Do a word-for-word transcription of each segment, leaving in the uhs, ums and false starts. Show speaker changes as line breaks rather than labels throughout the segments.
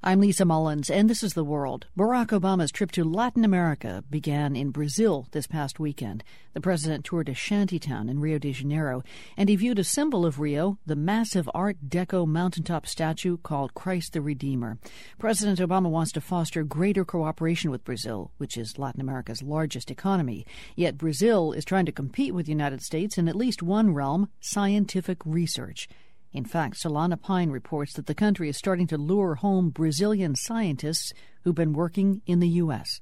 I'm Lisa Mullins, and this is The World. Barack Obama's trip to Latin America began in Brazil this past weekend. The president toured a shantytown in Rio de Janeiro, and he viewed a symbol of Rio, the massive Art Deco mountaintop statue called Christ the Redeemer. President Obama wants to foster greater cooperation with Brazil, which is Latin America's largest economy. Yet Brazil is trying to compete with the United States in at least one realm, scientific research. In fact, Solana Pine reports that the country is starting to lure home Brazilian scientists who've been working in the U S.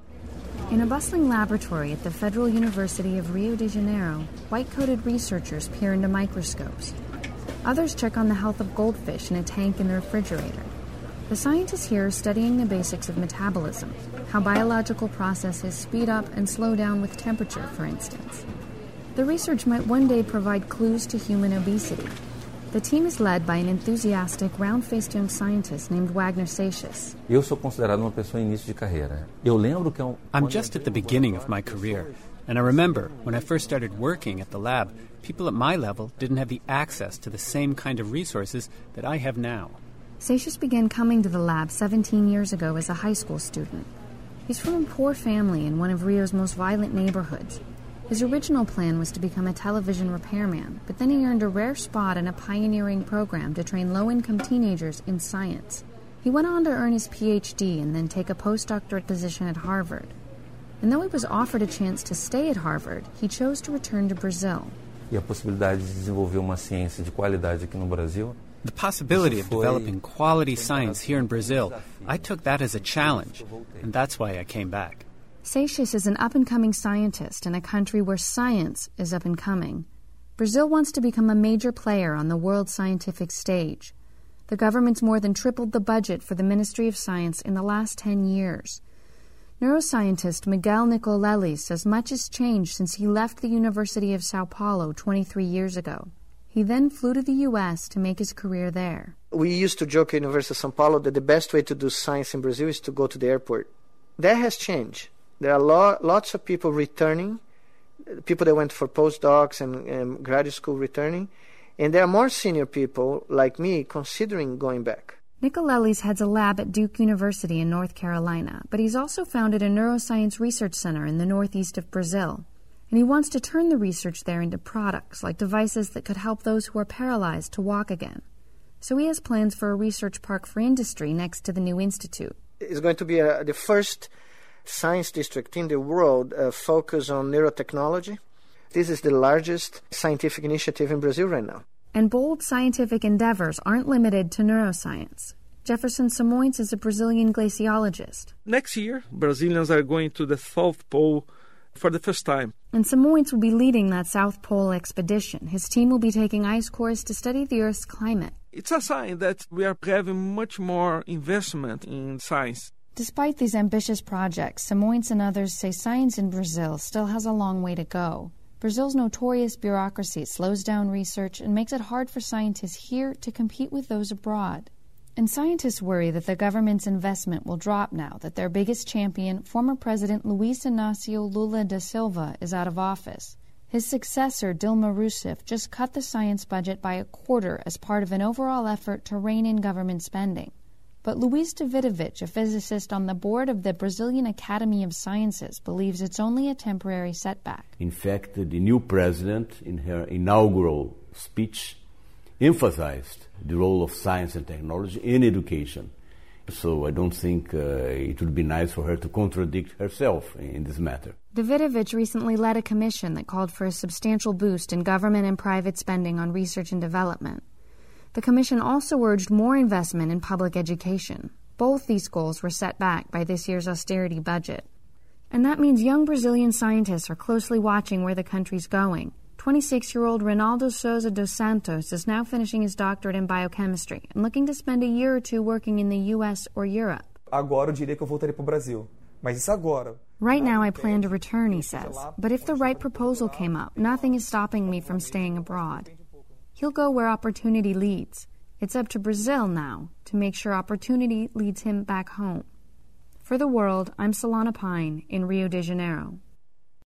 In a bustling laboratory at the Federal University of Rio de Janeiro, white-coated researchers peer into microscopes. Others check on the health of goldfish in a tank in the refrigerator. The scientists here are studying the basics of metabolism, how biological processes speed up and slow down with temperature, for instance. The research might one day provide clues to human obesity. The team is led by an enthusiastic, round-faced young scientist named Wagner Seixas.
Eu sou considerado uma pessoa em início de carreira. Eu lembro que
I'm just at the beginning of my career, and I remember when I first started working at the lab, people at my level didn't have the access to the same kind of resources that I have now.
Seixas began coming to the lab seventeen years ago as a high school student. He's from a poor family in one of Rio's most violent neighborhoods. His original plan was to become a television repairman, but then he earned a rare spot in a pioneering program to train low-income teenagers in science. He went on to earn his P H D and then take a postdoctorate position at Harvard. And though he was offered a chance to stay at Harvard, he chose to return to Brazil.
E a possibilidade de desenvolver uma ciência de qualidade aqui no Brasil.
The possibility of developing quality science here in Brazil, I took that as a challenge, and that's why I came back.
Seixas is an up-and-coming scientist in a country where science is up-and-coming. Brazil wants to become a major player on the world scientific stage. The government's more than tripled the budget for the Ministry of Science in the last ten years. Neuroscientist Miguel Nicolelli says much has changed since he left the University of Sao Paulo twenty-three years ago. He then flew to the U S to make his career there.
We used to joke at University of Sao Paulo that the best way to do science in Brazil is to go to the airport. That has changed. There are lo- lots of people returning, people that went for postdocs and, and graduate school returning, and there are more senior people like me considering going back.
Nicolelli's heads a lab at Duke University in North Carolina, but he's also founded a neuroscience research center in the northeast of Brazil. And he wants to turn the research there into products like devices that could help those who are paralyzed to walk again. So he has plans for a research park for industry next to the new institute.
It's going to be a, the first science district in the world uh, focused on neurotechnology. This is the largest scientific initiative in Brazil right now.
And bold scientific endeavors aren't limited to neuroscience. Jefferson Simões is a Brazilian glaciologist.
Next year, Brazilians are going to the South Pole for the first time.
And Simões will be leading that South Pole expedition. His team will be taking ice cores to study the Earth's climate.
It's a sign that we are having much more investment in science.
Despite these ambitious projects, Simões and others say science in Brazil still has a long way to go. Brazil's notorious bureaucracy slows down research and makes it hard for scientists here to compete with those abroad. And scientists worry that the government's investment will drop now that their biggest champion, former President Luiz Inácio Lula da Silva, is out of office. His successor, Dilma Rousseff, just cut the science budget by a quarter as part of an overall effort to rein in government spending. But Luiz Davidovich, a physicist on the board of the Brazilian Academy of Sciences, believes it's only a temporary setback.
In fact, the new president, in her inaugural speech, emphasized the role of science and technology in education. So I don't think uh, it would be nice for her to contradict herself in this matter.
Davidovich recently led a commission that called for a substantial boost in government and private spending on research and development. The commission also urged more investment in public education. Both these goals were set back by this year's austerity budget. And that means young Brazilian scientists are closely watching where the country's going. twenty-six-year-old Ronaldo Souza dos Santos is now finishing his doctorate in biochemistry and looking to spend a year or two working in the U S or Europe.
Agora eu diria que eu voltaria para o Brasil. Mas isso agora.
Right now I plan to return, he says. But if the right proposal came up, nothing is stopping me from staying abroad. He'll go where opportunity leads. It's up to Brazil now to make sure opportunity leads him back home. For The World, I'm Solana Pine in Rio de Janeiro.